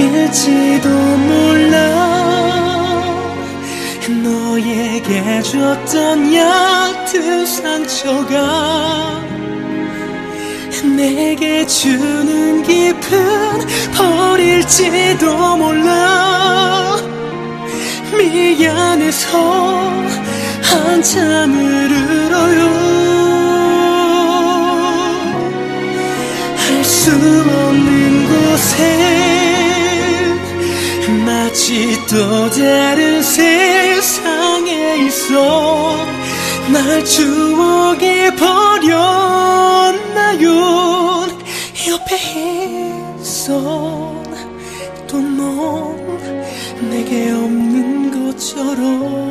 아닐지도 몰라. 너에게 줬던 얕은 상처가 내게 주는 기분 버릴지도 몰라. 미안해서 한참을 울어요. 할 수 없는 곳에 마치 또 다른 세상에 있어. 날 추억에 버렸나요. 옆에 있어 또 넌 내게 없는 것처럼.